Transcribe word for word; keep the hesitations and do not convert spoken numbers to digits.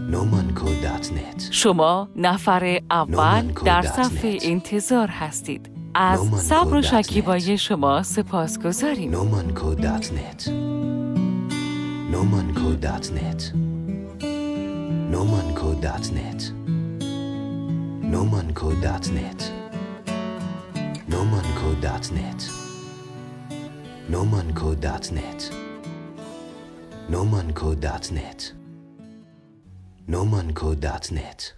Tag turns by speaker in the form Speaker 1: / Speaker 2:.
Speaker 1: نومانکو دات نت.
Speaker 2: شما نفر اول در صف انتظار هستید. از صبر و شکیبایی شما سپاس گذاریم.
Speaker 1: نومانکو دات نت. نومانکو دات نت. نومانکو دات نت. نومانکو دات نت. نومانکو دات نت. نومانکو دات نت. نومانکو دات نت. نومانکو دات نت.